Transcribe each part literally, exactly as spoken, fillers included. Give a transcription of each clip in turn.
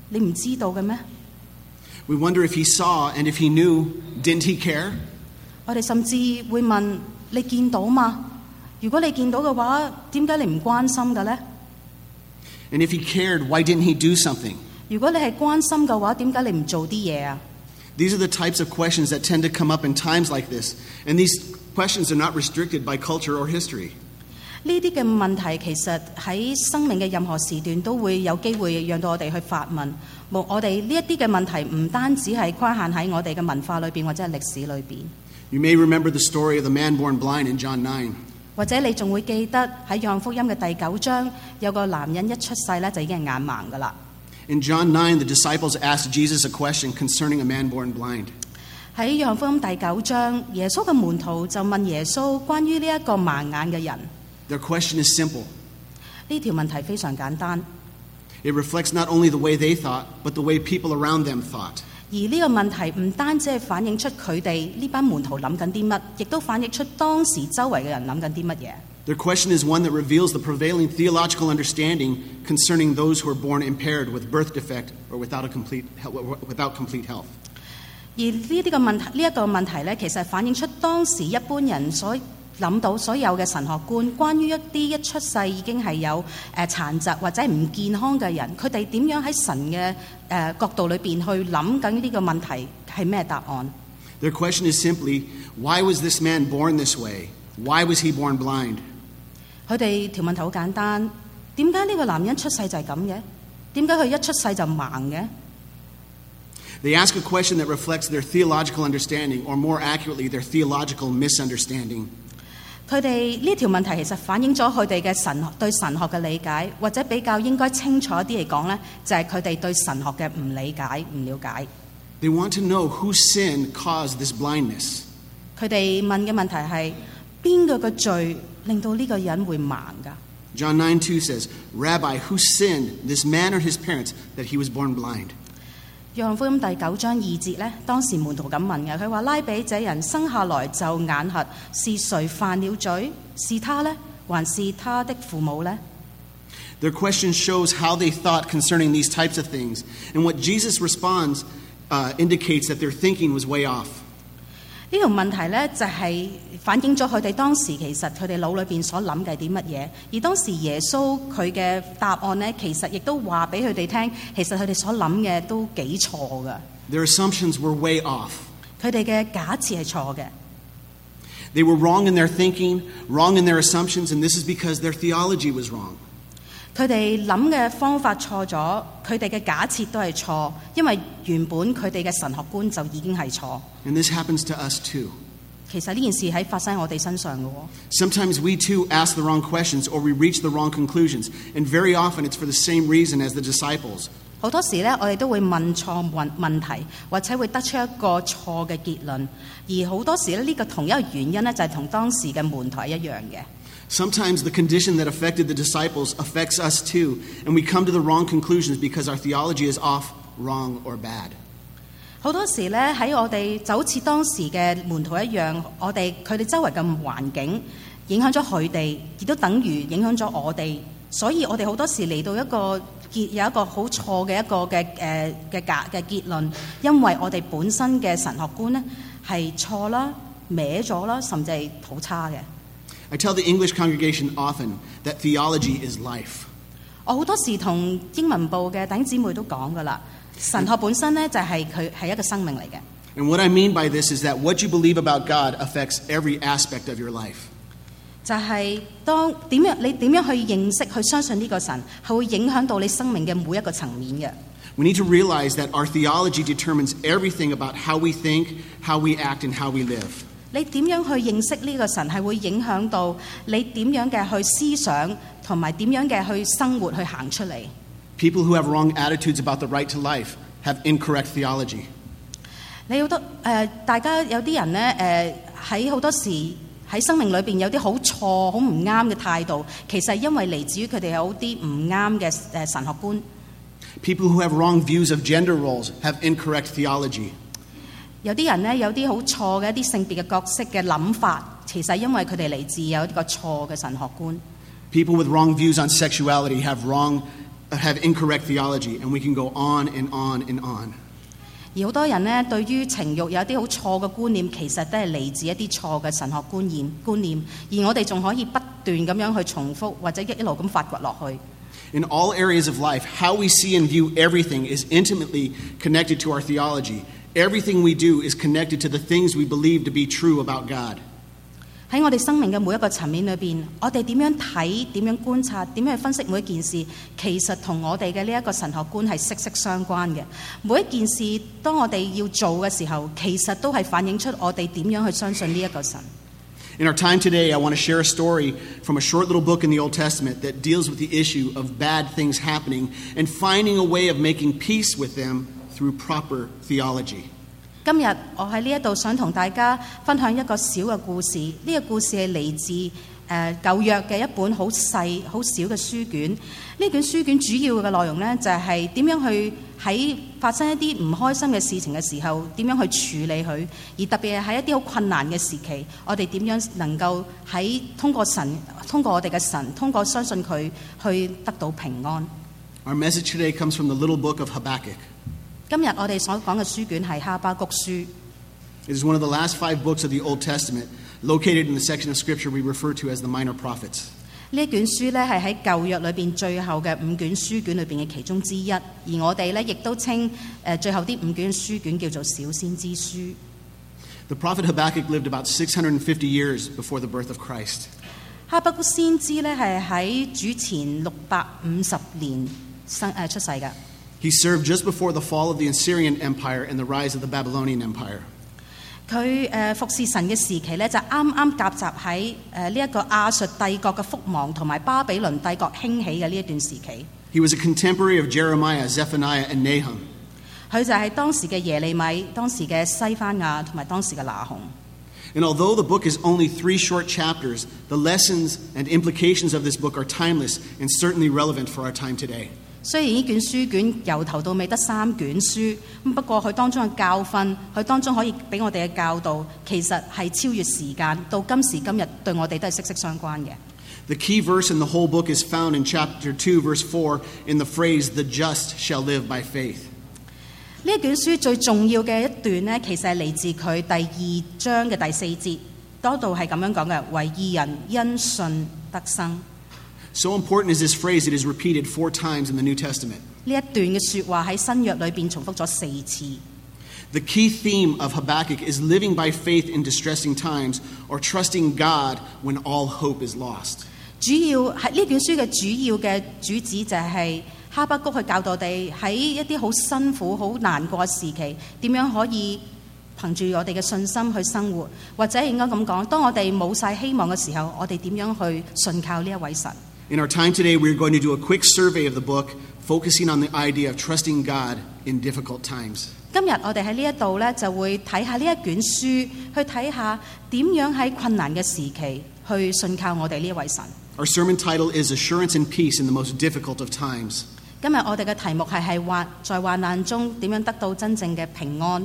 你唔知道嘅咩？ We wonder if he saw, and if he knew, didn't he care? 我哋甚至會問你見到嘛？如果你見到嘅話，點解你唔關心嘅呢？ And if he cared, why didn't he do something? 如果你係關心嘅話，點解你唔做啲嘢啊？ These are the types of questions that tend to come up in times like this. And these questions are not restricted by culture or history. 呢啲嘅問題其實喺生命嘅任何時段都會有機會讓到我哋去發問。冇我哋呢一啲嘅問題唔單止係規限喺我哋嘅文化裏邊或者係歷史裏邊。 You may remember the story of the man born blind in John nine. 或者你仲會記得喺約翰福音嘅第九章，有個男人一出世咧就已經係眼盲噶啦。 In John nine, the disciples asked Jesus a question concerning a man born blind. 喺約翰福音第九章，耶穌嘅門徒就問耶穌關於呢一個盲眼嘅人。 Their question is simple. 呢條問題非常簡單， It reflects not only the way they thought, but the way people around them thought. 而呢個問題唔單止係反映出佢哋呢班門徒諗緊啲乜，亦都反映出當時周圍嘅人諗緊啲乜嘢。 Their question is one that reveals the prevailing theological understanding concerning those who are born impaired with birth defect or without a complete without complete health. 而呢啲嘅問題，呢、這、一個問題咧，其實反映出當時一般人所諗到所有嘅神學觀，關於一啲一出世已經係有誒殘疾或者唔健康嘅人，佢哋點樣喺神嘅誒角度裏邊去諗緊呢個問題係咩答案？ Their question is simply, why was this man born this way? Why was he born blind? 佢哋條問題好簡單，點解呢個男人出世就係咁嘅？點解佢一出世就盲嘅？ They ask a question that reflects their theological understanding, or more accurately, their theological misunderstanding. 佢哋呢條問題其實反映咗佢哋嘅神對神學嘅理解，或者比較應該清楚啲嚟講咧，就係佢哋對神學嘅唔理解、唔了解。 They want to know whose sin caused this blindness. 佢哋問嘅問題係邊個嘅罪令到呢個人會盲㗎？ John nine two says, Rabbi, who sinned, this man or his parents, that he was born blind? 約翰福音第九章二節咧，當時門徒咁問嘅，佢話拉比這人生下來就眼瞎，是誰犯了罪？是他呢，還是他的父母呢？ Their question shows how they thought concerning these types of things, and what Jesus responds uh, indicates that their thinking was way off. 呢條問題咧就係反映咗佢哋當時其實佢哋腦裏邊所諗嘅啲乜嘢，而當時耶穌佢嘅答案咧，其實亦都話俾佢哋聽，其實佢哋所諗嘅都幾錯㗎。 Their assumptions were way off. 佢哋嘅假設係錯嘅。 They were wrong in their thinking, wrong in their assumptions, and this is because their theology was wrong. 佢哋諗嘅方法錯咗，佢哋嘅假設都係錯，因為原本佢哋嘅神學觀就已經係錯。 And this happens to us too. 其實呢件事喺發生喺我哋身上嘅喎。 Sometimes we too ask the wrong questions or we reach the wrong conclusions, and very often it's for the same reason as the disciples. 好多時咧，我哋都會問錯問問題，或者會得出一個錯嘅結論。而好多時咧，呢個同一個原因咧，就係同當時嘅門徒一樣嘅。 Sometimes the condition that affected the disciples affects us too, and we come to the wrong conclusions because our theology is off, wrong, or bad. 好多時咧，喺我哋就好似當時嘅門徒一樣，我哋佢哋周圍嘅環境影響咗佢哋，亦都等於影響咗我哋。所以我哋好多時嚟到一個結有一個好錯嘅一個嘅誒嘅假嘅結論，因為我哋本身嘅神學觀咧係錯啦、歪咗啦，甚至係好差嘅。 I tell the English congregation often that theology is life. 我好多時同英文部嘅弟兄姊妹都講噶啦，神學本身咧就係佢係一個生命嚟嘅。 And what I mean by this is that what you believe about God affects every aspect of your life. 就係當點樣你點樣去認識去相信呢個神，係會影響到你生命嘅每一個層面嘅。 We need to realize that our theology determines everything about how we think, how we act, and how we live. 你點樣去認識呢個神，係會影響到你點樣嘅去思想，同埋點樣嘅去生活去行出嚟。 People who have wrong attitudes about the right to life have incorrect theology. 你好多誒、呃，大家有啲人咧誒喺好多時喺生命裏邊有啲好錯、好唔啱嘅態度，其實係因為嚟自於佢哋有啲唔啱嘅誒神學觀。 People who have wrong views of gender roles have incorrect theology. 有啲人咧有啲好錯嘅一啲性別嘅角色嘅諗法，其實因為佢哋嚟自有一個錯嘅神學觀。 People with wrong views on sexuality have wrong have incorrect theology, and we can go on and on and on. 而好多人呢，對於情慾有啲好錯嘅觀念，其實都係嚟自一啲錯嘅神學觀念觀念，而我哋仲可以不斷咁樣去重複，或者一一路咁發掘落去。 In all areas of life, how we see and view everything is intimately connected to our theology. Everything we do is connected to the things we believe to be true about God. 喺我哋生命嘅每一個層面裏邊，我哋點樣睇、點樣觀察、點樣去分析每一件事，其實同我哋嘅呢一個神學觀係息息相關嘅。每一件事，當我哋要做嘅時候，其實都係反映出我哋點樣去相信呢一個神。 In our time today, I want to share a story from a short little book in the Old Testament that deals with the issue of bad things happening and finding a way of making peace with them through proper theology. 今日我喺呢一度想同大家分享一個小嘅故事，呢、這個故事係嚟自誒、呃、舊約嘅一本好細好小嘅書卷。呢卷書卷主要嘅內容呢，就係、是、點樣去喺發生一啲唔開心嘅事情嘅時候，點樣去處理佢，而特別係喺一啲好困難嘅時期，我哋點樣能夠喺通過神、通過我哋嘅神、通過相信佢去得到平安。 Our message today comes from the little book of Habakkuk. 今日我哋所講嘅書卷係哈巴谷書。 It is one of the last five books of the Old Testament, located in the section of Scripture we refer to as the Minor Prophets. 呢卷書咧係喺舊約裏邊最後嘅五卷書卷裏邊嘅其中之一，而我哋咧亦都稱誒最後啲五卷書卷叫做小先知書。 The prophet Habakkuk lived about six hundred fifty years before the birth of Christ. 哈巴谷先知咧係喺主前六百五十年生誒出世嘅。 He served just before the fall of the Assyrian Empire and the rise of the Babylonian Empire. 佢誒服侍神嘅時期咧，就啱啱夾雜喺誒呢一個亞述帝國嘅覆亡同埋巴比倫帝國興起嘅呢一段時期。 He was a contemporary of Jeremiah, Zephaniah, and Nahum. 佢就係當時嘅耶利米、當時嘅西番亞同埋當時嘅拿鴻。 And although the book is only three short chapters, the lessons and implications of this book are timeless and certainly relevant for our time today. 雖然呢卷書卷由頭到尾得三卷書，不過佢當中嘅教訓，佢當中可以俾我哋嘅教導，其實係超越時間，到今時今日對我哋都係息息相關嘅。 The key verse in the whole book is found in chapter two, verse four, in the phrase, "The just shall live by faith." 呢一卷書最重要嘅一段呢，其實係嚟自佢第二章嘅第四節，嗰度係咁樣講嘅：為義人因信得生。 So important is this phrase, it is repeated four times in the New Testament. 呢一段嘅説話喺新約裏邊重複咗四次。 The key theme of Habakkuk is living by faith in distressing times or trusting God when all hope is lost. 主要係呢卷書嘅主要嘅主旨就係哈巴谷去教導我哋喺一啲好辛苦、好難過嘅時期，點樣可以憑住我哋嘅信心去生活，或者應該咁講，當我哋冇晒希望嘅時候，我哋點樣去信靠呢一位神。 In our time today, we're going to do a quick survey of the book, focusing on the idea of trusting God in difficult times. 今日我哋喺呢一度咧，就會睇下呢一卷書，去睇下點樣喺困難嘅時期去信靠我哋呢一位神。 Our sermon title is Assurance and Peace in the Most Difficult of Times. 今日我哋嘅題目係係患在患難中點樣得到真正嘅平安。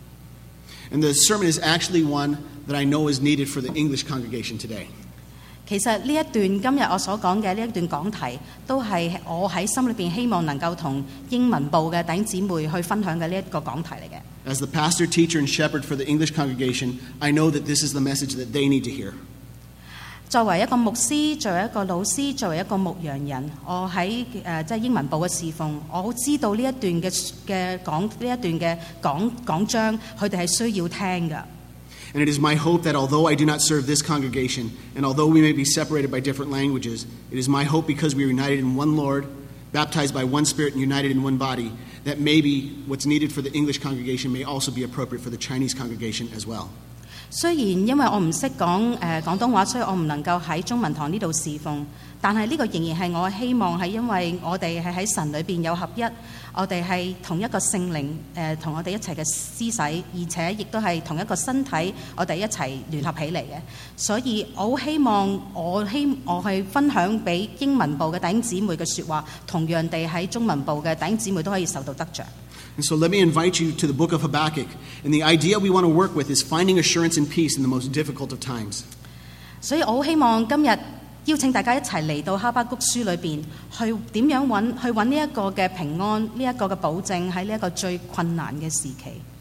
And the sermon is actually one that I know is needed for the English congregation today. 其實呢一段今日我所講嘅呢一段講題，都係我喺心裏邊希望能夠同英文部嘅弟兄姊妹去分享嘅呢一個講題嚟嘅。 As the pastor, teacher, and shepherd for the English congregation, I know that this is the message that they need to hear. 作為一個牧師，作為一個老師，作為一個牧羊人，我喺誒即係英文部嘅侍奉，我好知道呢一段嘅嘅講呢一段嘅講講章，佢哋係需要聽㗎。 And it is my hope that although I do not serve this congregation, and although we may be separated by different languages, it is my hope because we are united in one Lord, baptized by one Spirit, and united in one body, that maybe what's needed for the English congregation may also be appropriate for the Chinese congregation as well. 雖然因為我唔識講誒廣東話，所以我唔能夠喺中文堂呢度侍奉，但係呢個仍然係我希望，係因為我哋係喺神裏邊有合一，我哋係同一個聖靈誒同我哋一齊嘅施洗，而且亦都係同一個身體，我哋一齊聯合起嚟嘅。所以我好希望我希我係分享俾英文部嘅弟兄姊妹嘅説話，同樣地喺中文部嘅弟兄姊妹都可以受到得着。 And so let me invite you to the book of Habakkuk. And the idea we want to work with is finding assurance and peace in the most difficult of times. 所以我好希望今日邀請大家一齊嚟到哈巴谷書裏邊，去點樣揾去揾呢一個嘅平安，呢、這、一個嘅保證喺呢一個最困難嘅時期。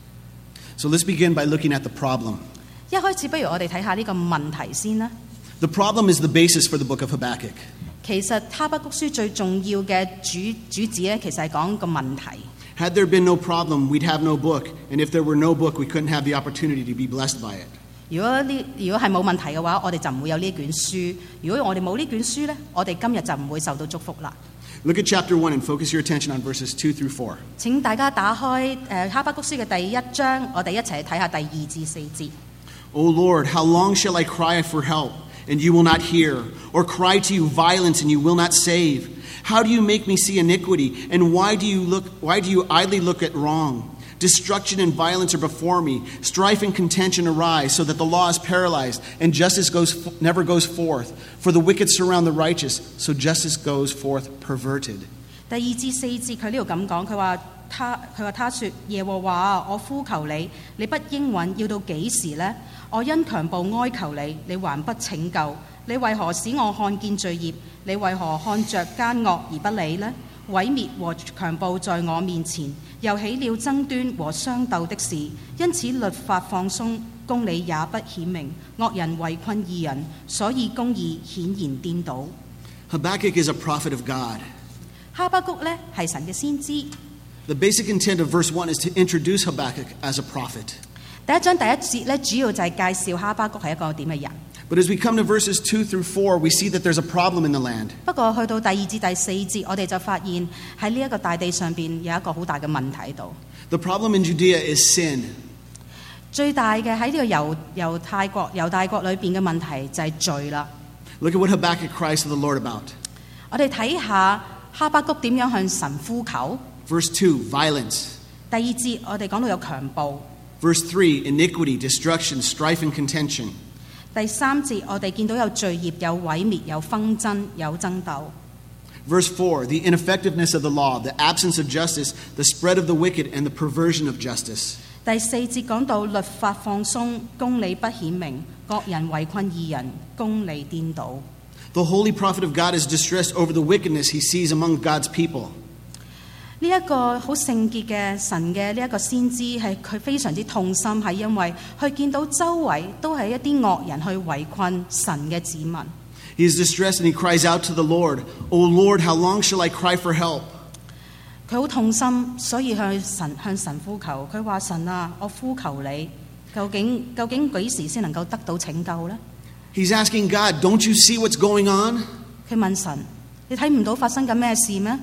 So let's begin by looking at the problem. 一開始不如我哋睇下呢個問題先啦。 The problem is the basis for the book of Habakkuk. 其實哈巴谷書最重要嘅主主旨咧，其實係講個問題。 Had there been no problem, we'd have no book. And if there were no book, we couldn't have the opportunity to be blessed by it. 如果呢如果係冇問題嘅話，我哋就唔會有呢卷書。如果我哋冇呢卷書咧，我哋今日就唔會受到祝福啦。 Look at chapter one and focus your attention on verses two through four. 請大家打開誒哈巴谷書嘅第一章，我哋一齊睇下第二至四節。 O Lord, how long shall I cry for help, and you will not hear, or cry to you violence, and you will not save? How do you make me see iniquity, and why do you look why do you idly look at wrong? Destruction and violence are before me. Strife and contention arise, so that the law is paralyzed, and justice goes never goes forth. For the wicked surround the righteous, so justice goes forth perverted. 第二至四節佢呢度咁講，佢話他佢話他說耶和華，我呼求你，你不應允，要到幾時呢？我因強暴哀求你，你還不拯救。你為何使我看見罪孽？你為何看着奸惡而不理呢？毀滅和強暴在我面前，又起了爭端和相鬥的事，因此律法放鬆，公理也不顯明，惡人圍困義人，所以公義顯然顛倒。 Habakkuk is a prophet of God. 哈巴谷呢係神嘅先知。 The basic intent of verse one is to introduce Habakkuk as a prophet. 第一章第一節呢，主要就係介紹哈巴谷係一個點嘅人。 But as we come to verses two through four, we see that there's a problem in the land. 不過去到第二至第四節，我哋就發現喺呢一個大地上邊有一個好大嘅問題喺度。 The problem in Judea is sin. 最大嘅喺呢個猶猶太國猶大國裏邊嘅問題就係罪啦。 Look at what Habakkuk cries to the Lord about. 我哋睇下哈巴谷點樣向神呼求。 Verse two, violence. 第二節我哋講到有強暴。 Verse three, iniquity, destruction, strife, and contention. 第三節我哋見到有罪孽、有毀滅、有紛爭、有爭鬥。 Verse four, the ineffectiveness of the law, the absence of justice, the spread of the wicked, and the perversion of justice. 第四節講到律法放鬆，公理不顯明，各人圍困義人，公理顛倒。 The holy prophet of God is distressed over the wickedness he sees among God's people. 呢一個好聖潔嘅神嘅呢一個先知係佢非常之痛心，係因為佢見到周圍都係一啲惡人去圍困神嘅子民。 He is distressed and he cries out to the Lord, O Lord, how long shall I cry for help? 佢好痛心，所以向神向神呼求。佢話：神啊，我呼求你，究竟究竟幾時先能夠得到拯救呢？ He's asking God, don't you see what's going on? 佢問神：你睇唔到發生緊咩事咩？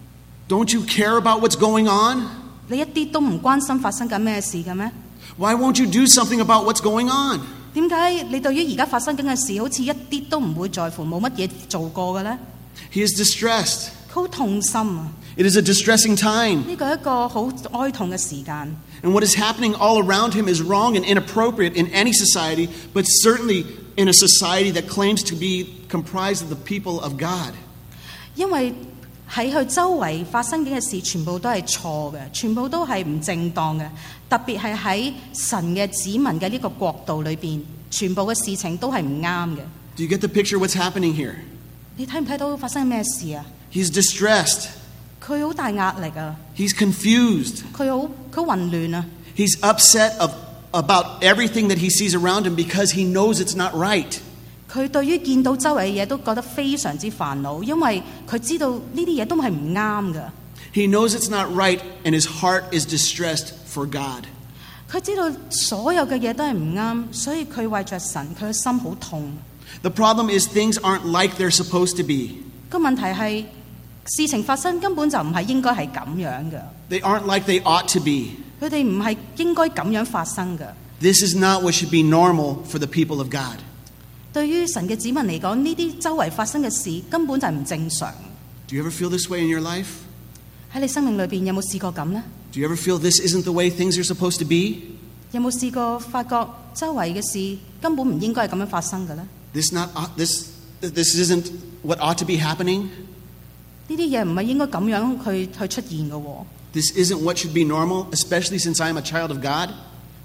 Don't you care about what's going on? 你一啲都唔關心發生緊咩事嘅咩？ Why won't you do something about what's going on? 點解你對於而家發生緊嘅事，好似一啲都唔會在乎，冇乜嘢做過嘅呢？ He is distressed. 佢好痛心啊！ It is a distressing time. 呢個係一個好哀痛嘅時間。 And what is happening all around him is wrong and inappropriate in any society, but certainly in a society that claims to be comprised of the people of God. 因為喺佢周圍發生緊嘅事，全部都係錯嘅，全部都係唔正當嘅。特別係喺神嘅子民嘅呢個國度裏邊，全部嘅事情都係唔啱嘅。 Do you get the picture of what's happening here? 你睇唔睇到發生咩事啊？ He's distressed. 佢好大壓力啊！ He's confused. 佢好佢混亂啊！ He's upset of, about everything that he sees around him because he knows it's not right. 佢對於見到周圍嘅嘢都覺得非常之煩惱，因為佢知道呢啲嘢都係唔啱嘅。 He knows it's not right, and his heart is distressed for God. 佢知道所有嘅嘢都係唔啱，所以佢為着神，佢嘅心好痛。 The problem is things aren't like they're supposed to be. 個問題係事情發生根本就唔係應該係咁樣嘅， They aren't like they ought to be. 佢哋唔係應該咁樣發生嘅。 This is not what should be normal for the people of God. 對於神嘅子民嚟講，呢啲周圍發生嘅事根本就係唔正常。 Do you ever feel this way in your life? 喺你生命裏邊有冇試過咁呢？ Do you ever feel this isn't the way things are supposed to be? 有冇試過發覺周圍嘅事根本唔應該係咁樣發生嘅呢？ This not this this isn't what ought to be happening. 呢啲嘢唔係應該咁樣去去出現嘅喎。 This isn't what should be normal, especially since I am a child of God.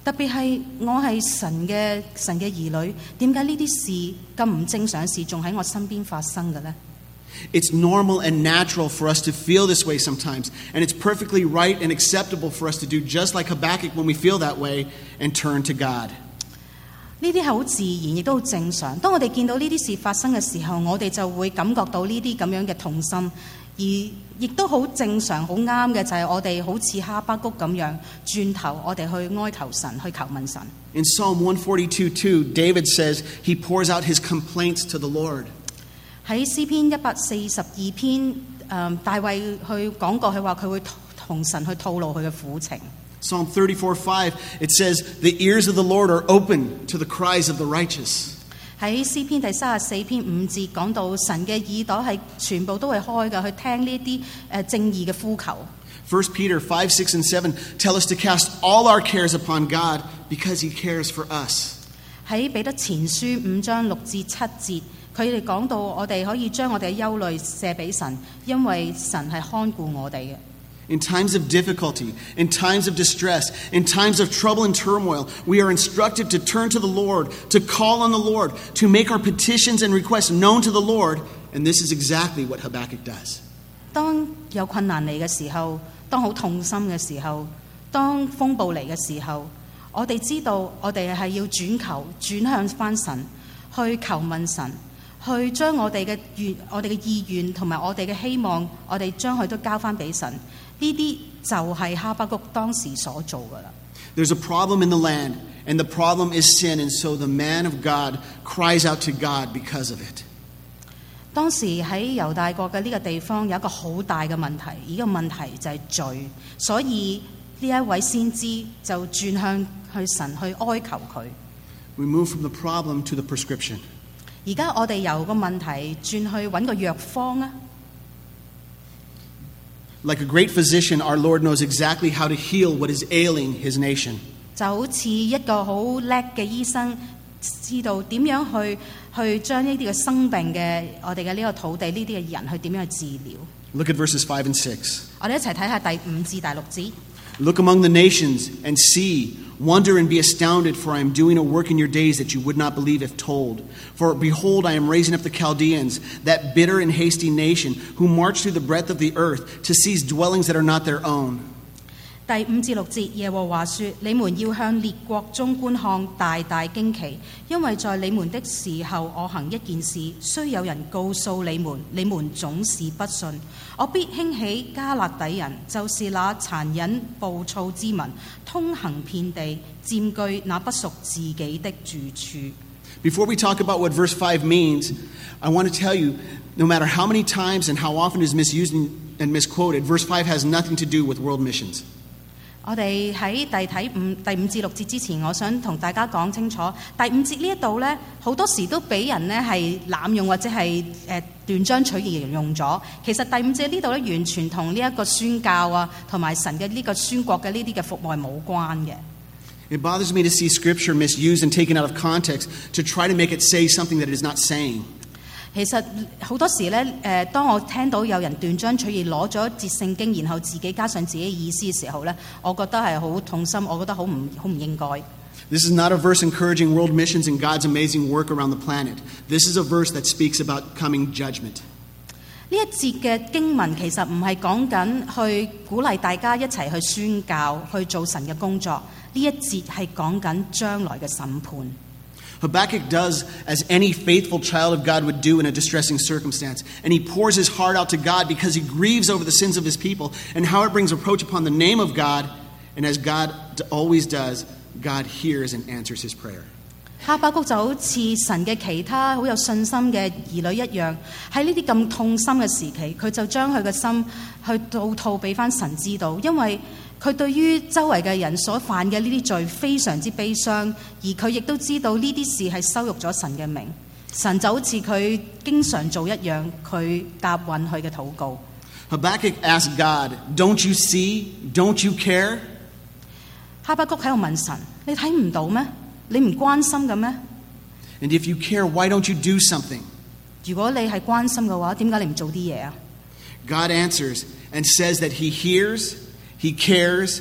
特別係我係神嘅神嘅兒女，點解呢啲事咁唔正常嘅事仲喺我身邊發生嘅呢？ It's normal and natural for us to feel this way sometimes, and it's perfectly right and acceptable for us to do just like Habakkuk when we feel that way and turn to God. 呢啲係好自然，亦都好正常。當我哋見到呢啲事發生嘅時候，我哋就會感覺到呢啲咁樣嘅痛心，而亦都好正常、好啱嘅就係我哋好似哈巴谷咁樣轉頭，我哋去哀求神，去求問神。 In Psalm one forty-two two, David says he pours out his complaints to the Lord. 喺詩篇一百四十二篇，誒大衛去講過，佢話佢會同神去吐露佢嘅苦情。 Psalm thirty-four five, it says, the ears of the Lord are open to the cries of the righteous. 喺詩篇第三十四篇五節講到神嘅耳朵係全部都係開嘅，去聽呢啲誒正義嘅呼求。 First Peter five, six, and seven tell us to cast all our cares upon God because he cares for us. 喺彼得前書五章六至七節，佢哋講到我哋可以將我哋嘅憂慮卸俾神，因為神係看顧我哋嘅。 In times of difficulty, in times of distress, in times of trouble and turmoil, we are instructed to turn to the Lord, to call on the Lord, to make our petitions and requests known to the Lord, and this is exactly what Habakkuk does. 當有困難嚟嘅時候，當好痛心嘅時候，當風暴嚟嘅時候，我哋知道我哋係要轉求轉向返神，去求問神，去將我哋嘅願、我哋嘅意願同埋我哋嘅希望，我哋將佢都交返俾神。呢啲就係哈巴谷當時所做嘅啦。 There's a problem in the land, and the problem is sin, and so the man of God cries out to God because of it. 當時喺猶大國嘅呢個地方有一個好大嘅問題，而個問題就係罪，所以呢一位先知就轉向去神去哀求佢。 We move from the problem to the prescription. 而家我哋由個問題轉去揾個藥方啊！ Like a great physician, our Lord knows exactly how to heal what is ailing his nation. 就好似一個好叻嘅醫生，知道點樣去去將呢啲嘅生病嘅我哋嘅呢個土地呢啲嘅人去點樣去治療。 Look at verses five and six. 我哋一齊睇下第五至第六節。 Look among the nations and see, wonder and be astounded, for I am doing a work in your days that you would not believe if told. For behold, I am raising up the Chaldeans, that bitter and hasty nation, who march through the breadth of the earth to seize dwellings that are not their own. 第五至六節，耶和華說：你們要向列國中觀看，大大驚奇，因為在你們的時候，我行一件事，雖有人告訴你們，你們總是不信。我必興起加勒底人，就是那殘忍暴躁之民，通行遍地，佔據那不屬自己的住處。 Before we talk about what verse five means, I want to tell you, no matter how many times and how often it is misused and misquoted, verse five has nothing to do with world missions. 我哋喺第睇五第五至六節之前，我想同大家講清楚，第五節呢一度呢，好多時都俾人呢係濫用或者係誒斷章取義形容咗。其實第五節呢度呢，完全同呢一個宣教啊，同埋神嘅呢個宣國嘅呢啲嘅服務係冇關嘅。 It bothers me to see Scripture misused and taken out of context to try to make it say something that it is not saying. 其實好多時咧，誒，當我聽到有人斷章取義攞咗一節聖經，然後自己加上自己嘅意思嘅時候咧，我覺得係好痛心，我覺得好唔好唔應該。 This is not a verse encouraging world missions and God's amazing work around the planet. This is a verse that speaks about coming judgment. 呢一節嘅經文其實唔係講緊去鼓勵大家一齊去宣教、去做神嘅工作。呢一節係講緊將來嘅審判。 Habakkuk does as any faithful child of God would do in a distressing circumstance, and he pours his heart out to God because he grieves over the sins of his people and how it brings reproach upon the name of God, and as God always does, God hears and answers his prayer. 哈巴谷就好似神嘅其他好有信心嘅兒女一樣，喺呢啲咁痛心嘅時期，佢就將佢嘅心去倒吐俾翻神知道，因為佢對於周圍嘅人所犯嘅呢啲罪非常之悲傷，而佢亦都知道呢啲事係羞辱咗神嘅名。神就好似佢經常做一樣，佢答允佢嘅禱告。 Habakkuk asked God, "Don't you see? Don't you care?" 哈巴谷喺度問神：你睇唔到咩？你唔關心嘅咩？ And if you care, why don't you do something? 如果你係關心嘅話，點解你唔做啲嘢啊？ God answers and says that he hears, he cares,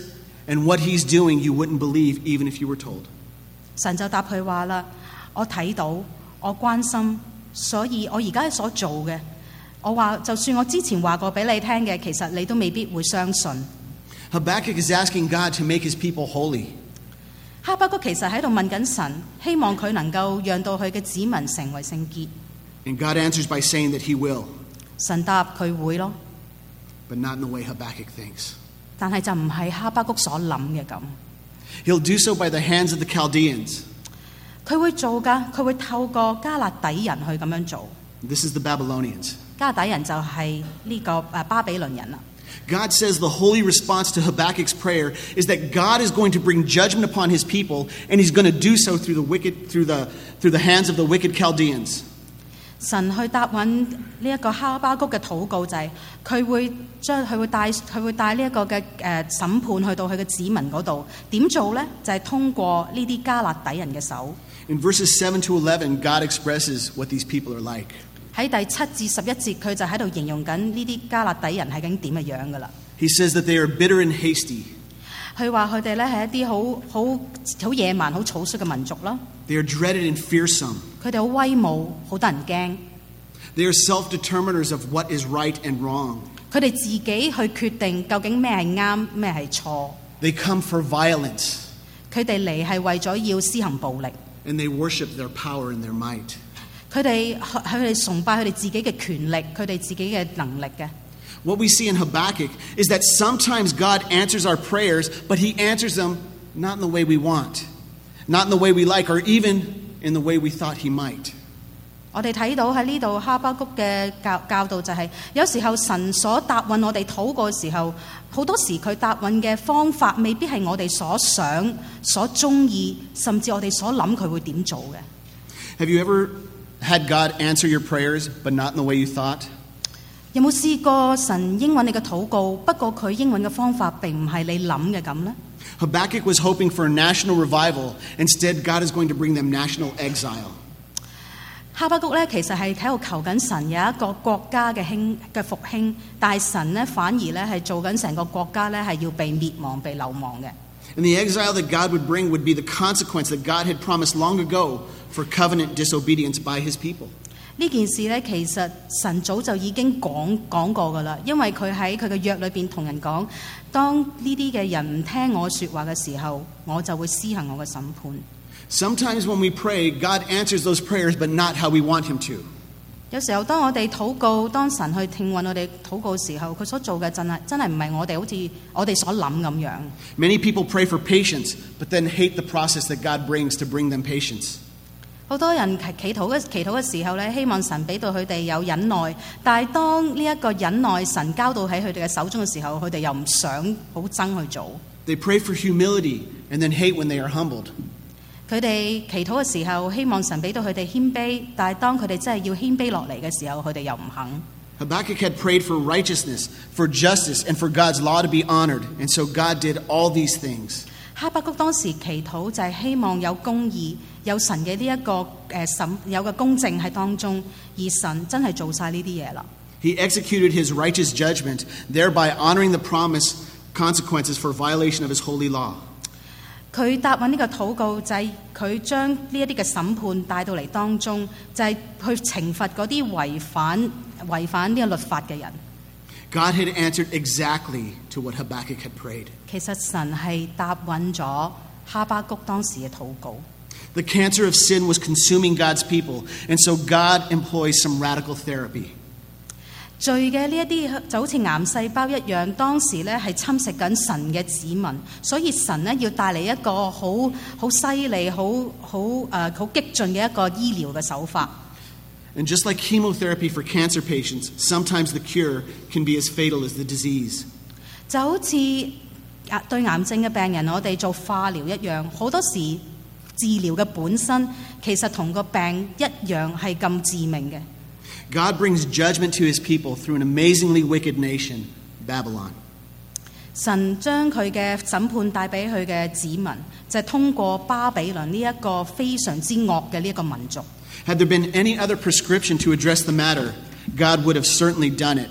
And what he's doing, you wouldn't believe even if you were told. 神就答佢話啦：我睇到，我關心，所以我而家所做嘅，我話就算我之前話過俾你聽嘅，其實你都未必會相信。 Habakkuk is asking God to make his people holy. 哈巴谷其實喺度問緊神，希望佢能夠讓到佢嘅子民成為聖潔。 And God answers by saying that he will, 神答佢會咯， but not in the way Habakkuk thinks. 但係就唔係哈巴谷所諗嘅咁。 He'll do so by the hands of the Chaldeans. 佢會做㗎，佢會透過加勒底人去咁樣做。 This is the Babylonians. 加勒底人就係呢個誒巴比倫人啦。 God says the holy response to Habakkuk's prayer is that God is going to bring judgment upon his people, and he's going to do so through the wicked, through the, through the hands of the wicked Chaldeans. 神去答允呢一個哈巴谷嘅禱告就係、是、佢會將佢會帶佢會帶呢一個嘅誒審判去到佢嘅子民嗰度，點做呢？就係、是、通過呢啲加勒底人嘅手。 In verses seven to eleven, God expresses what these people are like. 喺第七至十一節，佢就喺度形容緊呢啲加勒底人係究竟點嘅樣噶啦。 He says that they are bitter and hasty. 佢話佢哋咧係一啲好好好野蠻、好草率嘅民族啦。 They are dreaded and fearsome. 佢哋好威武，好得人驚。 They are self-determiners of what is right and wrong. 佢哋自己去決定究竟咩係啱，咩係錯。 They come for violence. 佢哋嚟係為咗要施行暴力。 And they worship their power and their might. 佢哋佢哋崇拜佢哋自己嘅權力，佢哋自己嘅能力嘅。 What we see in Habakkuk is that sometimes God answers our prayers, but he answers them not in the way we want, not in the way we like, or even in the way we thought he might. 我哋睇到喺呢度哈巴谷嘅教教導就係、是，有時候神所答應我哋禱告嘅時候，好多時佢答應嘅方法未必係我哋所想、所中意，甚至我哋所諗佢會點做嘅。 Have you ever had God answer your prayers, but not in the way you thought? 有冇試過神應允你嘅禱告，不過佢應允嘅方法並唔係你諗嘅咁呢？ Habakkuk was hoping for a national revival. Instead, God is going to bring them national exile. 哈巴谷咧其實係喺度求緊神有一個國家嘅興嘅復興，但係神咧反而咧係做緊成個國家咧係要被滅亡、被流亡嘅。 And the exile that God would bring would be the consequence that God had promised long ago for covenant disobedience by his people. 呢件事咧其實神早就已經講講過㗎啦，因為佢喺佢嘅約裏邊同人講，當呢啲嘅人唔聽我説話嘅時候，我就會施行我嘅審判。 Sometimes when we pray, God answers those prayers, but not how we want him to. 有時候當我哋禱告，當神去聽允我哋禱告嘅時候，佢所做嘅真係真係唔係我哋好似我哋所諗咁樣。 Many people pray for patience, but then hate the process that God brings to bring them patience. 好多人祈禱嘅祈禱嘅時候咧，希望神俾到佢哋有忍耐，但係當呢一個忍耐神交到喺佢哋嘅手中嘅時候，佢哋又唔想好憎去做。 They pray for humility and then hate when they are humbled. 佢哋祈禱嘅時候，希望神俾到佢哋謙卑，但係當佢哋真係要謙卑落嚟嘅時候，佢哋又唔肯。 Habakkuk had prayed for righteousness, for justice, and for God's law to be honored, and so God did all these things. 哈巴谷當時祈禱就係希望有公義，有神嘅呢一個誒審，有個公正喺當中，而神真係做晒呢啲嘢啦。 He executed his righteous judgment, thereby honoring the promised consequences for violation of his holy law. 佢答應呢個禱告就係佢將呢一啲嘅審判帶到嚟當中，就係、是、去懲罰嗰啲違反違反呢個律法嘅人。 God had answered exactly to what Habakkuk had prayed. 其實神係答應咗哈巴谷當時嘅禱告。 The cancer of sin was consuming God's people, and so God employs some radical therapy. 罪嘅呢一啲就好似癌細胞一樣，當時咧係侵蝕緊神嘅子民，所以神咧要帶嚟一個好好犀利、好好誒好激進嘅一個醫療嘅手法。 And just like chemotherapy for cancer patients, sometimes the cure can be as fatal as the disease. 就好似對癌症嘅病人，我哋做化療一樣，好多時治療嘅本身其實同個病一樣係咁致命嘅。 God brings judgment to his people through an amazingly wicked nation, Babylon. 神將佢嘅審判帶俾佢嘅子民，就係、是、通過巴比倫呢一個非常之惡嘅呢一個民族。 Had there been any other prescription to address the matter, God would have certainly done it.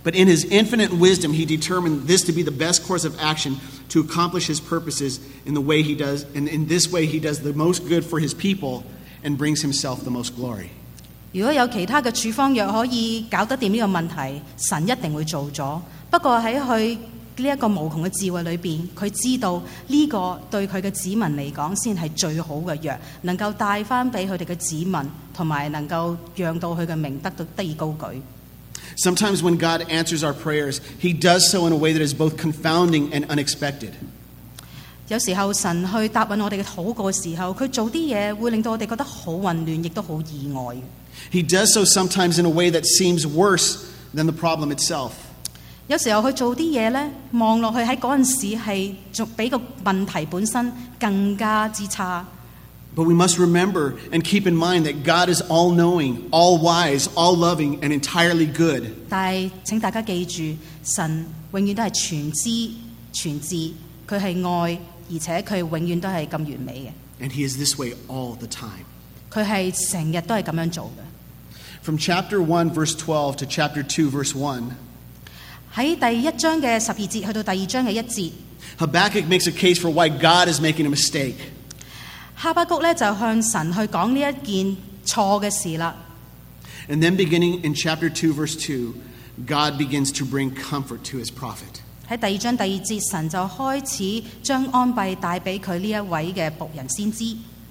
But in his infinite wisdom, he determined this to be the best course of action to accomplish his purposes in the way he does, and in this way he does the most good for his people and brings himself the most glory. 如果有其他嘅處方藥可以搞得掂呢個問題，神一定會做咗。不過喺佢呢一個無窮嘅智慧裏邊，佢知道呢個對佢嘅子民嚟講先係最好嘅藥，能夠帶翻俾佢哋嘅子民，同埋能夠讓到佢嘅名得到得以高舉。 Sometimes when God answers our prayers, he does so in a way that is both confounding and unexpected. 有時候神去答應我哋嘅禱告嘅時候，佢做啲嘢會令到我哋覺得好混亂，亦都好意外。 He does so sometimes in a way that seems worse than the problem itself. 有時候佢做啲嘢咧，望落去喺嗰陣時係仲比個問題本身更加之差。 But we must remember and keep in mind that God is all-knowing, all-wise, all-loving, and entirely good. 但係請大家記住，神永遠都係全知全智，佢係愛，而且佢永遠都係咁完美嘅。 And he is this way all the time. 佢係成日都係咁樣做嘅。 From chapter one, verse twelve to chapter two, verse one, 喺第一章嘅十二節去到第二章嘅一節， Habakkuk makes a case for why God is making a mistake. 哈巴谷咧就向神去講呢一件錯嘅事啦。 And then beginning in chapter two, verse two, God begins to bring comfort to his prophet. 喺第二章第二節，神就開始將安慰帶俾佢呢一位嘅僕人先知。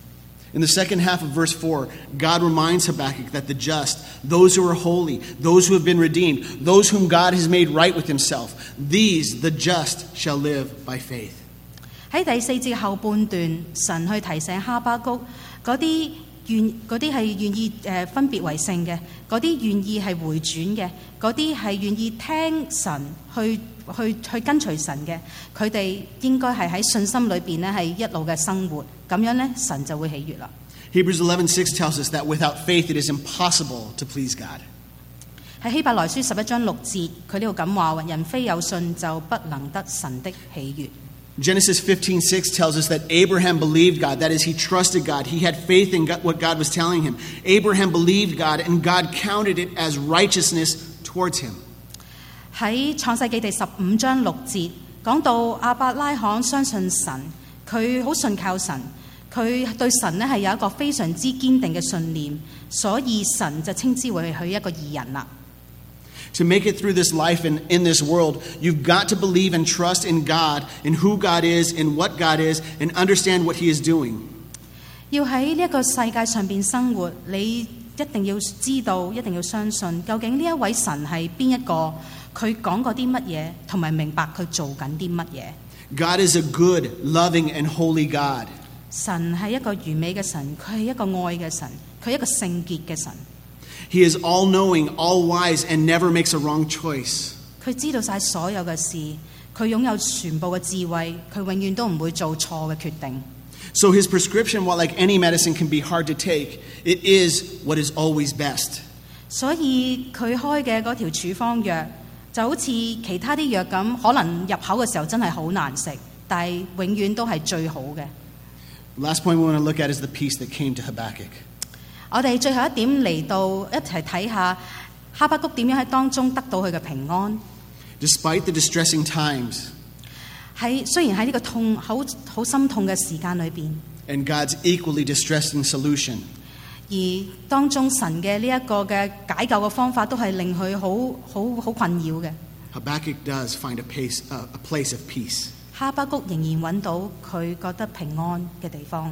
In the second half of verse four, God reminds Habakkuk that the just, those who are holy, those who have been redeemed, those whom God has made right with himself, these, the just, shall live by faith. 喺第四節後半段，神去提醒哈巴谷嗰啲願嗰啲係願意誒分別為聖嘅，嗰啲願意係回轉嘅，嗰啲係願意聽神去去去跟隨神嘅，佢哋應該係喺信心裏邊咧係一路嘅生活，咁樣咧神就會喜悅啦。 Hebrews eleven six tells us that without faith it is impossible to please God. 喺希伯來書十一章六節，佢呢度咁話：人非有信就不能得神的喜悅。 Genesis fifteen six tells us that Abraham believed God, that is, he trusted God. He had faith in God, what God was telling him. Abraham believed God, and God counted it as righteousness towards him. 喺創世記第十五章六節講到亞伯拉罕相信神，佢好信靠神，佢對神咧係有一個非常之堅定嘅信念，所以神就稱之為佢一個義人啦。 To make it through this life and in this world, you've got to believe and trust in God, in who God is, in what God is, and understand what he is doing. 要喺呢一個世界上邊生活，你一定要知道，一定要相信，究竟呢一位神係邊一個，佢講過啲乜嘢，同埋明白佢做緊啲乜嘢。 God is a good, loving, and holy God. 神係一個完美嘅神，佢係一個愛嘅神，佢係一個聖潔嘅神。 He is all-knowing, all-wise, and never makes a wrong choice. 佢知道晒所有嘅事，佢擁有全部嘅智慧，佢永遠都唔會做錯嘅決定。 So his prescription, while like any medicine can be hard to take, it is what is always best. 所以佢開嘅嗰條處方藥就好似其他啲藥咁，可能入口嘅時候真係好難食，但係永遠都係最好嘅。 Last point we want to look at is the peace that came to Habakkuk. 我哋最後一點嚟到一齊睇下哈巴谷點樣喺當中得到佢嘅平安。 Despite the distressing times, 喺雖然喺呢個痛好好心痛嘅時間裏邊， and God's equally distressing solution, 而當中神嘅呢一個嘅解救嘅方法都係令佢好好好困擾嘅。 Habakkuk does find a, pace, uh, a place of peace. 哈巴谷仍然揾到佢覺得平安嘅地方。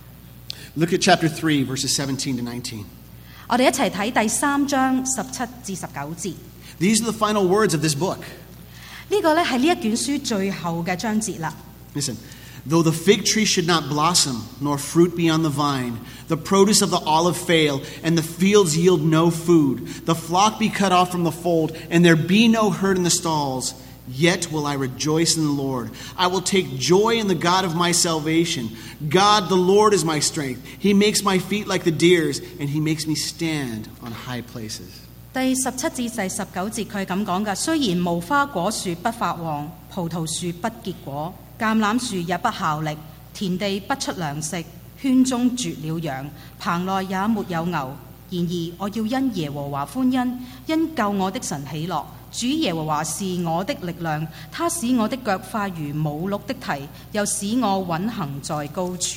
Look at chapter three, verses seventeen to nineteen. 我哋一齊睇第三章十七至十九節。 These are the final words of this book. 呢個咧係呢一卷書最後嘅章節啦。 Listen, though the fig tree should not blossom, nor fruit be on the vine, the produce of the olive fail, and the fields yield no food, the flock be cut off from the fold, and there be no herd in the stalls, yet will I rejoice in the Lord. I will take joy in the God of my salvation. God, the Lord, is my strength. He makes my feet like the deer's, and he makes me stand on high places. 第十七至第十九節佢係咁講㗎，雖然無花果樹不發旺，葡萄樹不結果，橄欖樹也不效力，田地不出糧食，圈中絕了羊，棚內也沒有牛。然而我要因耶和華歡欣，因救我的神喜樂， 主耶和華是我的力量，他使我的腳快如母鹿的蹄，又使我穩行在高處。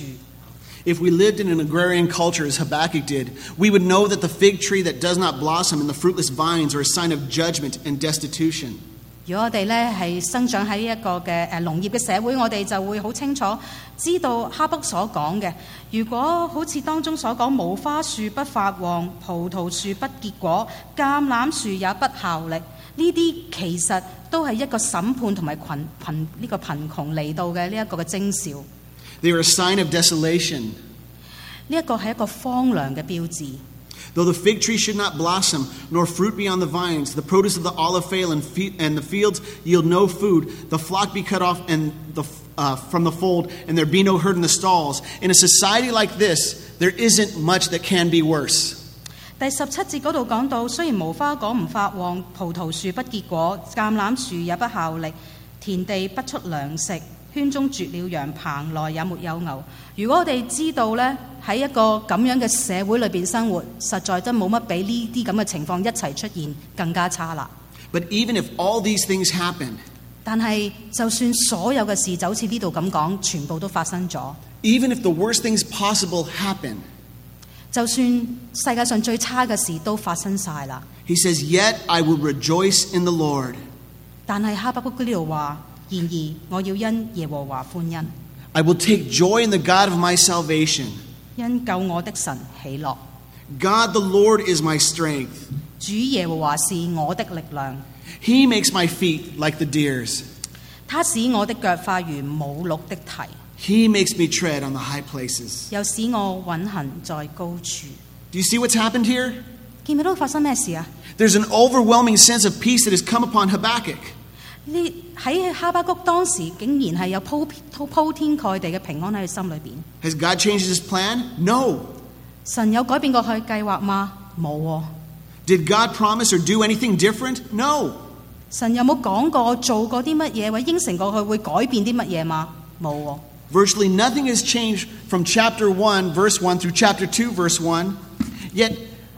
If we lived in an agrarian culture as Habakkuk did, we would know that the fig tree that does not blossom and the fruitless vines are a sign of judgment and destitution. 如果我哋咧係生長喺一個嘅誒農業嘅社會，我哋就會好清楚知道哈巴谷所講嘅。如果好似當中所講，無花樹不發旺，葡萄樹不結果，橄欖樹也不效力，呢啲其實都係一個審判同埋貧貧呢個貧窮嚟到嘅呢一個嘅徵兆。 They are a sign of desolation. 呢一個係一個荒涼嘅標誌。 Though the fig tree should not blossom, nor fruit be on the vines, the produce of the olive fail, and, fe- and the fields yield no food, the flock be cut off and the, uh, from the fold, and there be no herd in the stalls. In a society like this, there isn't much that can be worse. 第十七節嗰度講到，雖然無花果唔發旺，葡萄樹不結果，橄欖樹也不效力，田地不出糧食，圈中絕了羊，棚內也沒有牛。如果我哋知道呢，喺一個咁樣嘅社會裏邊生活，實在真冇乜比呢啲咁嘅情況一齊出現更加差啦。 But even if all these things happen, 但係就算所有嘅事就好似呢度咁講，全部都發生咗。 even if the worst things possible happen, 就算世界上最差嘅事都發生晒啦。 he says, Yet I will rejoice in the Lord. 但係哈巴谷呢度話：然而我要因耶和華歡欣， I will take joy in the God of my salvation. 因救我的神喜樂。 God the Lord is my strength. 主耶和華是我的力量， He makes my feet like the deer's. 他使我的腳快如母鹿的蹄， He makes me tread on the high places. 又使我穩行在高處。 Do you see what's happened here? 見唔見到發生咩事啊？ There's an overwhelming sense of peace that has come upon Habakkuk. 呢喺哈巴谷當時竟然係有鋪鋪天蓋地嘅平安喺佢心裏邊。 Has God changed his plan? No. 神有改變過佢計劃嗎？冇喎。 Did God promise or do anything different? No. 神有冇講過做過啲乜嘢，或者應承過佢會改變啲乜嘢嗎？冇喎。 Virtually nothing has changed from chapter one, verse one, through chapter two, verse one. Yet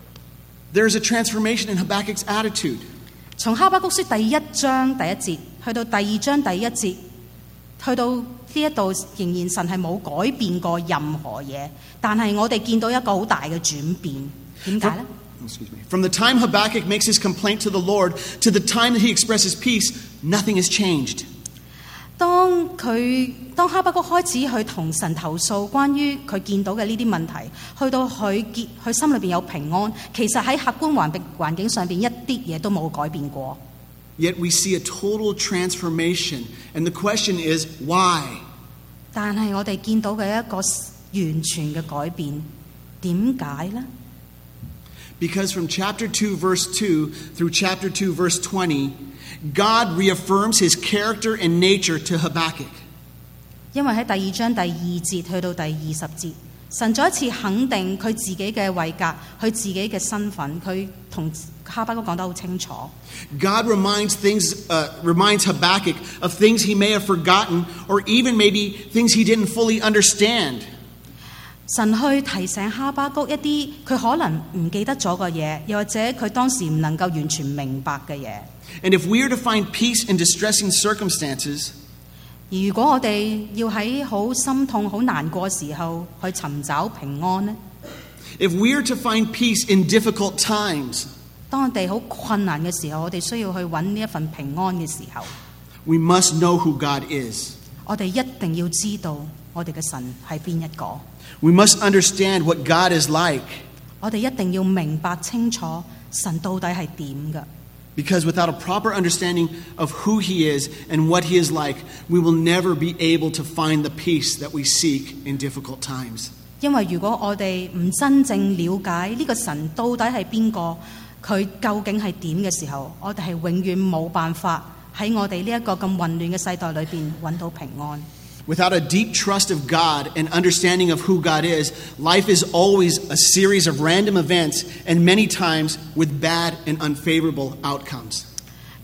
there's a transformation in Habakkuk's attitude. 從哈巴谷書第一章第一節去到第二章第一節，去到呢一度仍然神係冇改變過任何嘢，但係我哋見到一個好大嘅轉變。點解呢？ Excuse me. From the time Habakkuk makes his complaint to the Lord to the time that he expresses peace, nothing has changed. 當佢當哈巴谷開始去同神投訴關於佢見到嘅呢啲問題，去到佢結佢心裏邊有平安，其實喺客觀環境環境上邊一啲嘢都冇改變過。 Yet we see a total transformation. And the question is, why? 但係我哋見到嘅一個完全嘅改變，點解呢？ Because from chapter two, verse two through chapter two, verse twenty, God reaffirms his character and nature to Habakkuk. 因為喺第二章第二節去到第二十節，神再一次肯定佢自己嘅位格，佢自己嘅身份，佢同哈巴谷講得好清楚。 God reminds things, uh, reminds Habakkuk of things he may have forgotten, or even maybe things he didn't fully understand. 神去提醒哈巴谷一啲佢可能唔記得咗嘅嘢，又或者佢當時唔能夠完全明白嘅嘢。 And if we are to find peace in distressing circumstances, 而如果我哋要喺好心痛、好難過嘅時候去尋找平安呢？ if we are to find peace in difficult times, 當我哋好困難嘅時候，我哋需要去揾呢一份平安嘅時候， we must know who God is. 我哋一定要知道我哋嘅神係邊一個。 We must understand what God is like. 我哋一定要明白清楚神到底係點嘅。 Because without a proper understanding of who he is and what he is like, we will never be able to find the peace that we seek in difficult times. 因為如果我哋唔真正了解呢個神到底係邊個，佢究竟係點嘅時候，我哋係永遠冇辦法喺我哋呢一個咁混亂嘅世代裏邊揾到平安。 Without a deep trust of God and understanding of who God is, life is always a series of random events and many times with bad and unfavorable outcomes.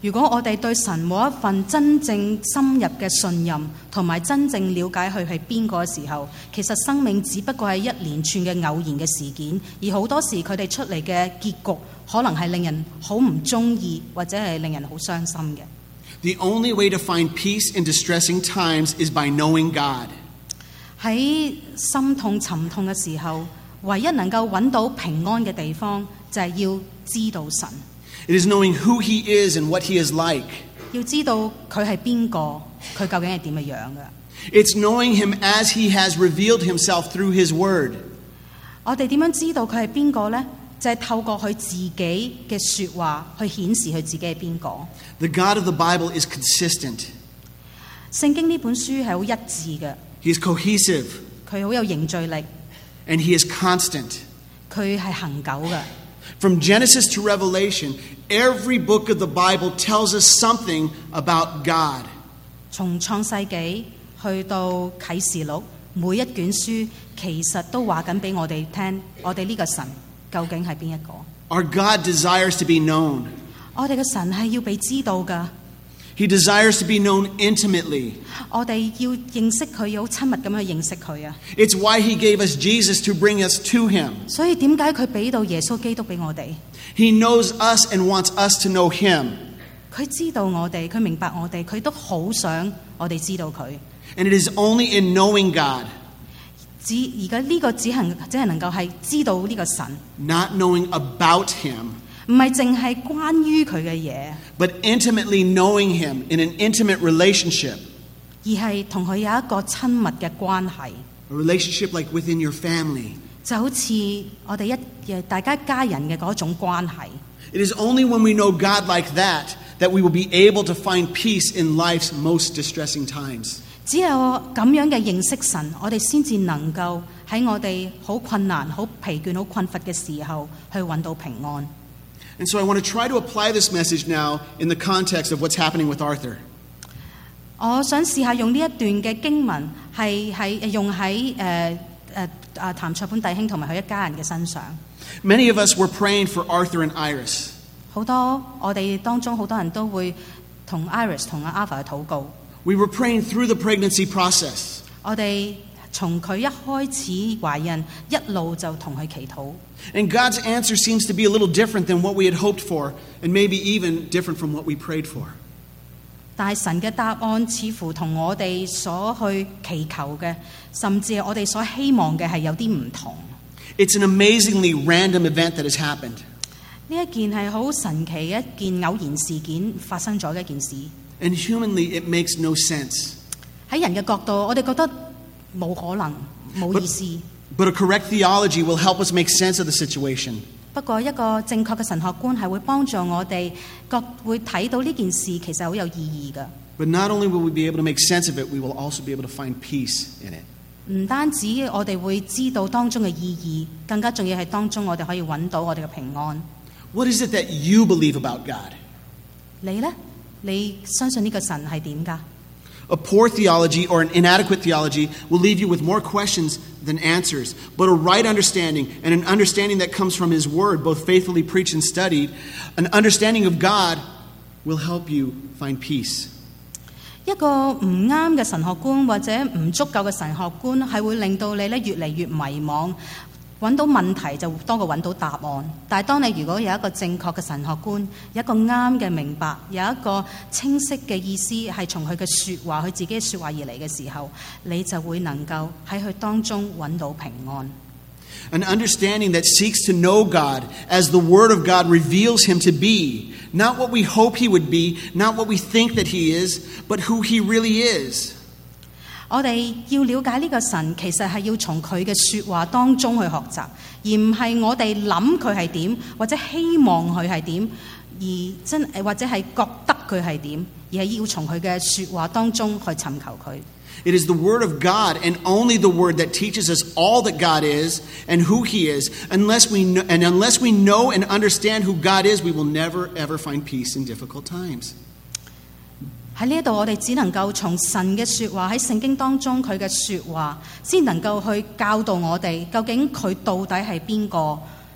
如果我哋對神冇一份真正深入嘅信任，同埋真正了解佢係邊個嘅時候，其實生命只不過係一連串嘅偶然嘅事件，而好多時佢哋出嚟嘅結局可能係令人好唔中意，或者係令人好傷心嘅。 The only way to find peace in distressing times is by knowing God. 喺心痛沉痛嘅時候，唯一能夠揾到平安嘅地方，就係要知道神。 It is knowing who He is and what He is like. 要知道佢係邊個，佢究竟係點嘅樣嘅。 It's knowing Him as He has revealed Himself through His Word. 我哋點樣知道佢係邊個呢？就係透過佢自己嘅說話去顯示佢自己係邊個。 The God of the Bible is consistent. 聖經呢本書係好一致嘅， He is cohesive. 佢好有凝聚力， And He is constant. 佢係恒久嘅。 From Genesis to Revelation, every book of the Bible tells us something about God. 從創世紀去到啟示錄，每一卷書其實都話緊俾我哋聽，我哋呢個神究竟係邊一個？ Our God desires to be known. 我哋嘅神係要被知道㗎， He desires to be known intimately. 我哋要認識佢，要好親密咁去認識佢啊！ It's why He gave us Jesus to bring us to Him. 所以點解佢俾到耶穌基督俾我哋？ He knows us and wants us to know Him. 佢知道我哋，佢明白我哋，佢都好想我哋知道佢。 And it is only in knowing God, 只而家呢個只係只係能夠係知道呢個神， not knowing about Him, 唔係淨係關於佢嘅嘢， but intimately knowing Him in an intimate relationship. 而係同佢有一個親密嘅關係， A relationship like within your family. 就好似我哋一大家家人嘅嗰種關係。 It is only when we know God like that that we will be able to find peace in life's most distressing times. 只有咁樣嘅認識神，我哋先至能夠喺我哋好困難、好疲倦、好困乏嘅時候，去揾到平安。 And so I want to try to apply this message now in the context of what's happening with Arthur. 我想試下用呢一段嘅經文，係喺用喺誒誒啊譚卓本弟兄同埋佢一家人嘅身上。 Many of us were praying for Arthur and Iris. 好多我哋當中好多人都會同 Iris 同阿 Alpha 去禱告。 We were praying through the pregnancy process. 我哋從佢一開始懷孕，一路就同佢祈禱。 And God's answer seems to be a little different than what we had hoped for, and maybe even different from what we prayed for. 但係神嘅答案似乎同我哋所去祈求嘅，甚至係我哋所希望嘅係有啲唔同。 It's an amazingly random event that has happened. 呢一件係好神奇嘅一件偶然事件發生咗嘅一件事。 And humanly, it makes no sense. 喺人嘅角度，我哋覺得冇可能、冇意思。 But a correct theology will help us make sense of the situation. 不過一個正確嘅神學觀係會幫助我哋覺會睇到呢件事其實好有意義㗎。 But not only will we be able to make sense of it, we will also be able to find peace in it. 唔單止我哋會知道當中嘅意義，更加重要係當中我哋可以揾到我哋嘅平安。 What is it that you believe about God? 你呢？你相信呢個神係點㗎？ A poor theology or an inadequate theology will leave you with more questions than answers. But a right understanding, and an understanding that comes from His Word, both faithfully preached and studied, an understanding of God will help you find peace. 一個唔啱嘅神學觀或者唔足夠嘅神學觀，係會令到你咧越嚟越迷茫，揾到問題就多過揾到答案。但係當你如果有一個正確嘅神學觀，有一個啱嘅明白，有一個清晰嘅意思係從佢嘅説話、佢自己嘅説話而嚟嘅時候，你就會能夠喺佢當中揾到平安。 An understanding that seeks to know God as the Word of God reveals Him to be, not what we hope He would be, not what we think that He is, but who He really is. 我哋要了解呢個神，其實係要從佢嘅説話當中去學習，而唔係我哋諗佢係點，或者希望佢係點，而真或者係覺得佢係點，而係要從佢嘅説話當中去尋求佢。 It is the Word of God and only the Word that teaches us all that God is and who He is. Unless we know, and unless we know and understand who God is, we will never ever find peace in difficult times. 喺呢一度，我哋只能夠從神嘅説話喺聖經當中佢嘅説話，先能夠去教導我哋究竟佢到底係邊個，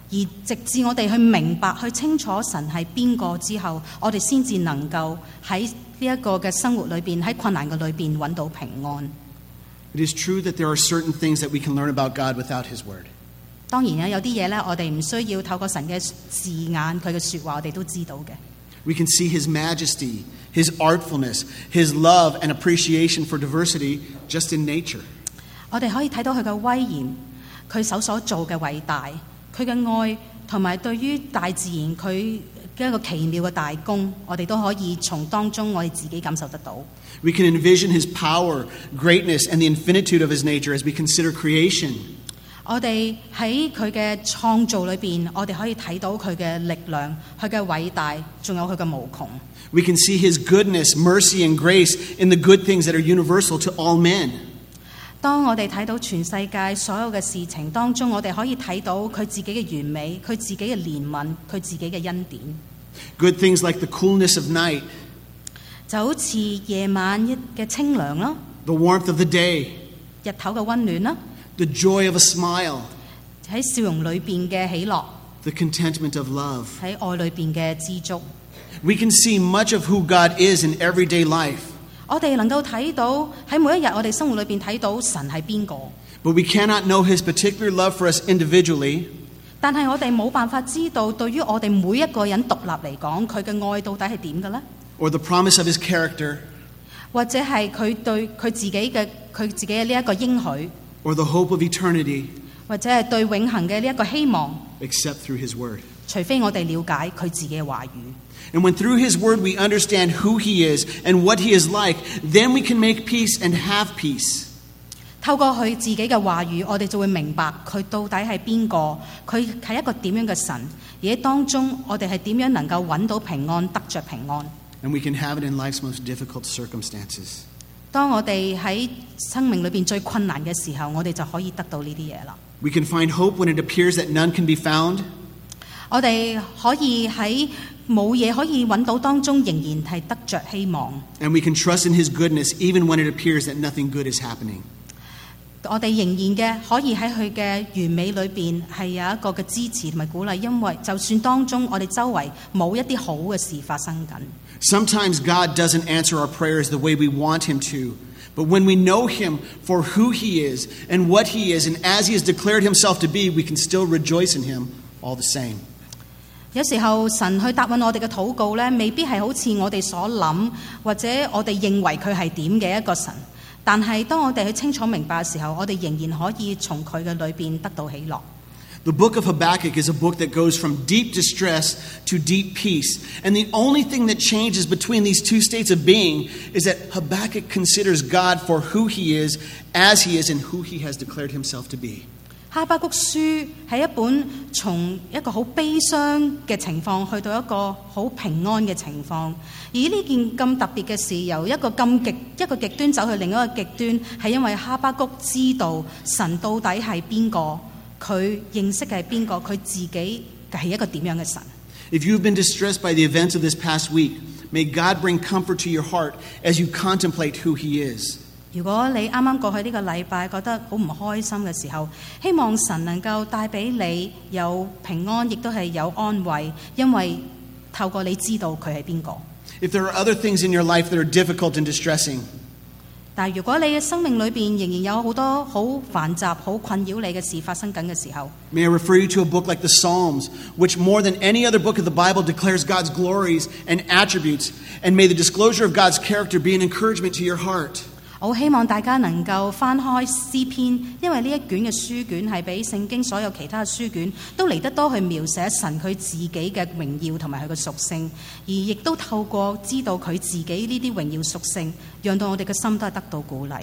而直至我哋去明白、去清楚神係邊個之後，我哋先至能夠喺呢一個嘅生活裏邊，喺困難嘅裏邊揾到平安。 It is true that there are certain things that we can learn about God without His Word. 當然啊，有啲嘢咧，我哋唔需要透過神嘅字眼、佢嘅説話，我哋都知道嘅。 We can see His majesty, His artfulness, His love and appreciation for diversity just in nature. 我哋可以睇到佢嘅威嚴，佢手所做嘅偉大，佢嘅愛，同埋對於大自然佢嘅一個奇妙嘅大功，我哋都可以從當中我哋自己感受得到。 We can envision His power, greatness, and the infinitude of His nature as we consider creation. 我哋喺佢嘅創造裏邊，我哋可以睇到佢嘅力量、佢嘅偉大，仲有佢嘅無窮。 We can see His goodness, mercy, and grace in the good things that are universal to all men. 當我哋睇到全世界所有嘅事情當中，我哋可以睇到佢自己嘅完美，佢自己嘅憐憫，佢自己嘅恩典。 Good things like the coolness of night, 就好似夜晚一嘅清涼啦， the warmth of the day, 日頭嘅温暖啦， the joy of a smile, 喺笑容裏邊嘅喜樂， the contentment of love. 喺愛裏邊嘅知足。 We can see much of who God is in everyday life, 我哋能夠睇到喺每一日我哋生活裏邊睇到神係邊個， but we cannot know His particular love for us individually, 但係我哋冇辦法知道對於我哋每一個人獨立嚟講，佢嘅愛到底係點嘅呢？ or the promise of His character, 或者係佢對佢自己嘅佢自己嘅呢一個應許， or the hope of eternity, 或者係對永恆嘅呢一個希望， except through His Word. 除非我哋了解佢自己嘅話語。 And when through His Word we understand who He is and what He is like, then we can make peace and have peace. 透過佢自己嘅話語，我哋就會明白佢到底係邊個，佢係一個點樣嘅神，而喺當中我哋係點樣能夠揾到平安，得着平安。 And we can have it in life's most difficult circumstances. 當我哋喺生命裏邊最困難嘅時候，我哋就可以得到呢啲嘢啦。 We can find hope when it appears that none can be found. 我哋可以喺冇嘢可以揾到當中，仍然係得着希望。 And we can trust in His goodness even when it appears that nothing good is happening. 我哋仍然嘅可以喺佢嘅完美裏邊係有一個嘅支持同埋鼓勵，因為就算當中我哋周圍冇一啲好嘅事發生緊。 Sometimes God doesn't answer our prayers the way we want Him to. But when we know Him for who He is and what He is, and as He has declared Himself to be, we can still rejoice in Him all the same. 有時候神去答應我哋嘅禱告咧，未必係好似我哋所諗或者我哋認為佢係點嘅一個神。但係當我哋去清楚明白嘅時候，我哋仍然可以從佢嘅裏邊得到喜樂。 The book of Habakkuk is a book that goes from deep distress to deep peace. And the only thing that changes between these two states of being is that Habakkuk considers God for who He is, as He is, and who He has declared Himself to be. 哈巴谷書係一本從一個好悲傷嘅情況去到一個好平安嘅情況，而呢件咁特別嘅事，由一個咁極一個極端走去另一個極端，係因為哈巴谷知道神到底係邊個，佢認識嘅係邊個，佢自己係一個點樣嘅神。 If you've been distressed by the events of this past week, may God bring comfort to your heart as you contemplate who He is. 如果你啱啱過去呢個禮拜覺得好唔開心嘅時候，希望神能夠帶俾你有平安，亦都係有安慰，因為透過你知道佢係邊個。 If there are other things in your life that are difficult and distressing, 但係如果你嘅生命裏邊仍然有好多好繁雜、好困擾你嘅事發生緊嘅時候， may I refer you to a book like the Psalms, which more than any other book of the Bible declares God's glories and attributes, and may the disclosure of God's character be an encouragement to your heart. 我希望大家能夠翻開詩篇，因為呢一卷嘅書卷係比聖經所有其他嘅書卷都嚟得多去描寫神佢自己嘅榮耀同埋佢嘅屬性，而亦都透過知道佢自己呢啲榮耀屬性，讓到我哋嘅心都係得到鼓勵。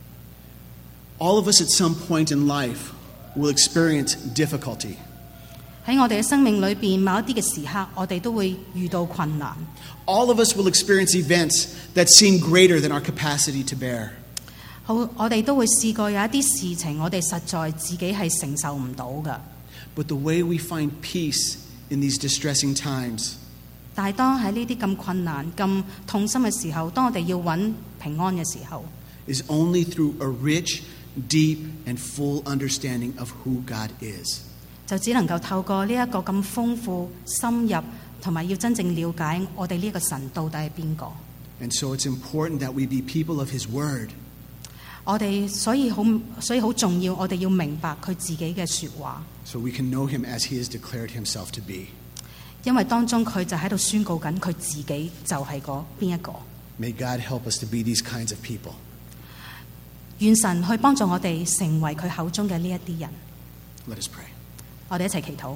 All of us at some point in life will experience difficulty. 喺我哋嘅生命裏邊，某一啲嘅時刻，我哋都會遇到困難。 All of us will experience events that seem greater than our capacity to bear. 好，我哋都會試過有一啲事情，我哋實在自己係承受唔到㗎。 But the way we find peace in these distressing times 但係當喺呢啲咁困難、咁痛心嘅時候，當我哋要揾平安嘅時候， is only through a rich, deep, and full understanding of who God is. 就只能夠透過呢一個咁豐富、深入，同埋要真正了解我哋呢個神到底係邊個。 And so it's important that we be people of His Word. 我哋所以好，所以好重要，我哋要明白佢自己嘅説話。 So we can know Him as He has declared Himself to be. 因為當中佢就喺度宣告緊佢自己就係嗰邊一個。 May God help us to be these kinds of people. 願神去幫助我哋成為佢口中嘅呢一啲人。 Let us pray. 我哋一齊祈禱。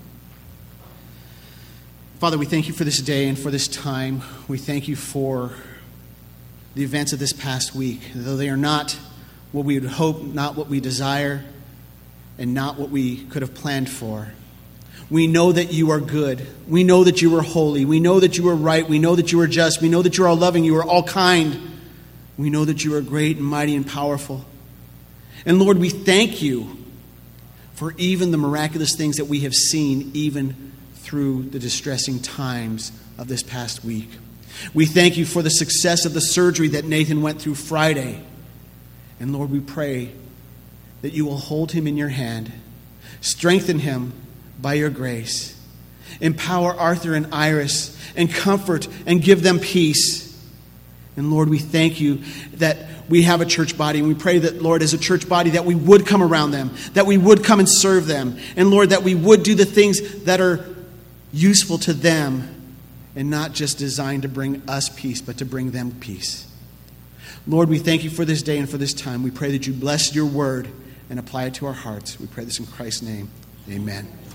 Father, we thank you for this day and for this time. We thank you for the events of this past week. Though they are not what we would hope, not what we desire, and not what we could have planned for, we know that you are good. We know that you are holy. We know that you are right. We know that you are just. We know that you are all loving. You are all kind. We know that you are great and mighty and powerful. And Lord, we thank you for even the miraculous things that we have seen even through the distressing times of this past week. We thank you for the success of the surgery that Nathan went through Friday. And Lord, we pray that you will hold him in your hand, strengthen him by your grace, empower Arthur and Iris, and comfort and give them peace. And Lord, we thank you that we have a church body, and we pray that, Lord, as a church body, that we would come around them, that we would come and serve them, and Lord, that we would do the things that are useful to them and not just designed to bring us peace, but to bring them peace. Lord, we thank you for this day and for this time. We pray that you bless your word and apply it to our hearts. We pray this in Christ's name. Amen.